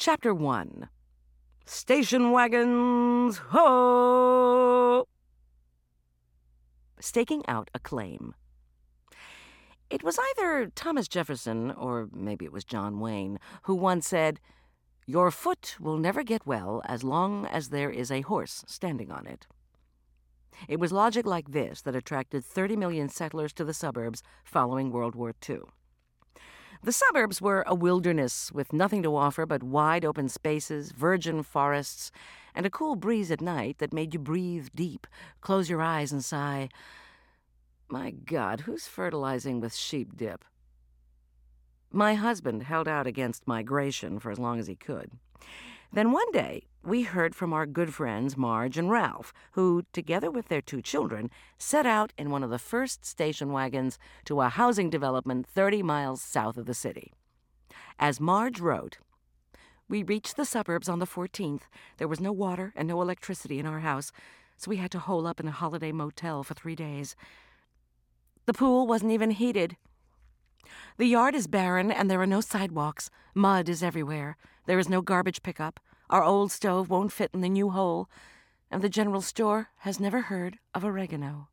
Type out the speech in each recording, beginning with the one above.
Chapter 1. Station wagons, ho! Staking out a claim. It was either Thomas Jefferson, or maybe it was John Wayne, who once said, "Your foot will never get well as long as there is a horse standing on it." It was logic like this that attracted 30 million settlers to the suburbs following World War II. The suburbs were a wilderness with nothing to offer but wide open spaces, virgin forests, and a cool breeze at night that made you breathe deep, close your eyes and sigh, "My God, who's fertilizing with sheep dip?" My husband held out against migration for as long as he could. Then one day, we heard from our good friends Marge and Ralph, who, together with their 2 children, set out in one of the first station wagons to a housing development 30 miles south of the city. As Marge wrote, "We reached the suburbs on the 14th. There was no water and no electricity in our house, so we had to hole up in a holiday motel for 3 days. The pool wasn't even heated. The yard is barren and there are no sidewalks. Mud is everywhere. There is no garbage pickup. Our old stove won't fit in the new hole. And the general store has never heard of oregano.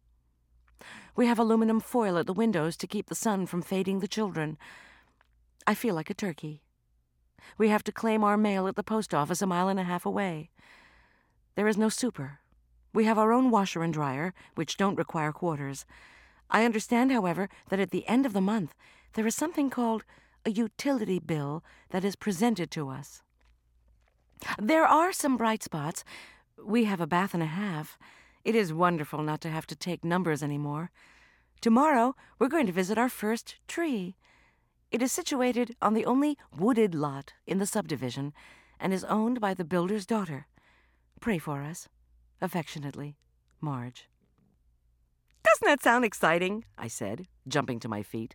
We have aluminum foil at the windows to keep the sun from fading the children. I feel like a turkey. We have to claim our mail at the post office 1.5 miles away. There is no super. We have our own washer and dryer, which don't require quarters. I understand, however, that at the end of the month, there is something called a utility bill that is presented to us. There are some bright spots. We have a bath and a half. It is wonderful not to have to take numbers anymore. Tomorrow, we're going to visit our first tree. It is situated on the only wooded lot in the subdivision and is owned by the builder's daughter. Pray for us. Affectionately, Marge." "Doesn't that sound exciting?" I said, jumping to my feet.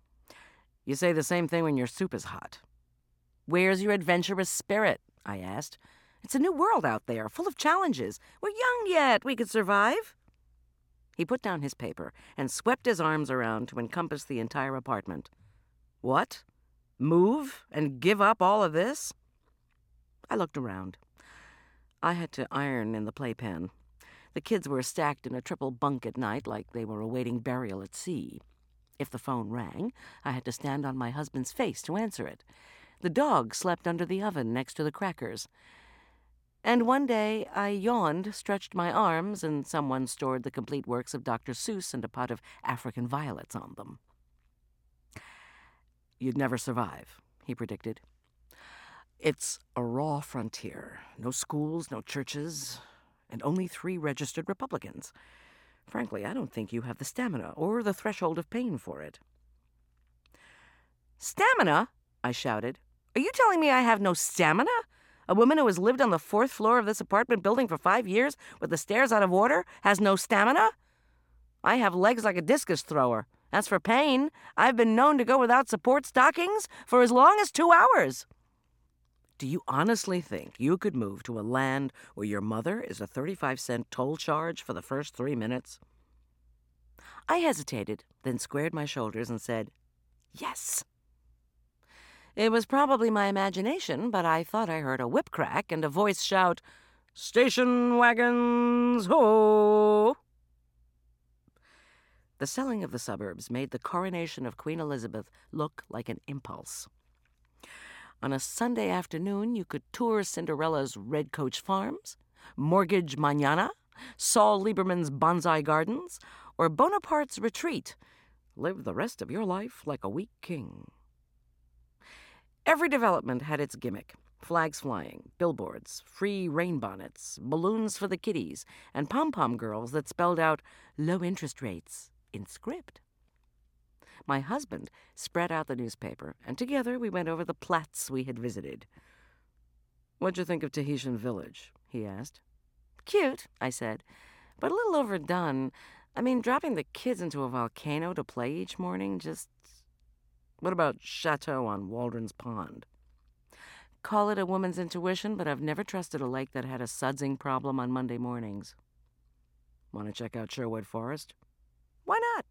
"You say the same thing when your soup is hot." "Where's your adventurous spirit?" I asked. "It's a new world out there, full of challenges. We're young yet. We could survive." He put down his paper and swept his arms around to encompass the entire apartment. "What? Move and give up all of this?" I looked around. I had to iron in the playpen. The kids were stacked in a triple bunk at night like they were awaiting burial at sea. If the phone rang, I had to stand on my husband's face to answer it. The dog slept under the oven next to the crackers. And one day I yawned, stretched my arms, and someone stored the complete works of Dr. Seuss and a pot of African violets on them. "You'd never survive," he predicted. "It's a raw frontier. No schools, no churches, and only 3 registered Republicans. Frankly, I don't think you have the stamina or the threshold of pain for it." "Stamina?" I shouted. "Are you telling me I have no stamina? A woman who has lived on the 4th floor of this apartment building for 5 years with the stairs out of order has no stamina? I have legs like a discus thrower. As for pain, I've been known to go without support stockings for as long as 2 hours. Do you honestly think you could move to a land where your mother is a 35-cent toll charge for the first 3 minutes? I hesitated, then squared my shoulders and said, "Yes." It was probably my imagination, but I thought I heard a whip crack and a voice shout, "Station wagons, ho!" The selling of the suburbs made the coronation of Queen Elizabeth look like an impulse. On a Sunday afternoon, you could tour Cinderella's Red Coach Farms, Mortgage Manana, Saul Lieberman's Bonsai Gardens, or Bonaparte's Retreat. Live the rest of your life like a weak king. Every development had its gimmick. Flags flying, billboards, free rain bonnets, balloons for the kiddies, and pom-pom girls that spelled out low interest rates in script. My husband spread out the newspaper, and together we went over the plats we had visited. "What'd you think of Tahitian Village?" he asked. "Cute," I said, "but a little overdone. I mean, dropping the kids into a volcano to play each morning just..." "What about Chateau on Waldron's Pond?" "Call it a woman's intuition, but I've never trusted a lake that had a sudsing problem on Monday mornings." "Want to check out Sherwood Forest?" "Why not?"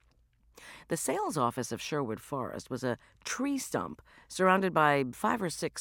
The sales office of Sherwood Forest was a tree stump surrounded by 5 or 6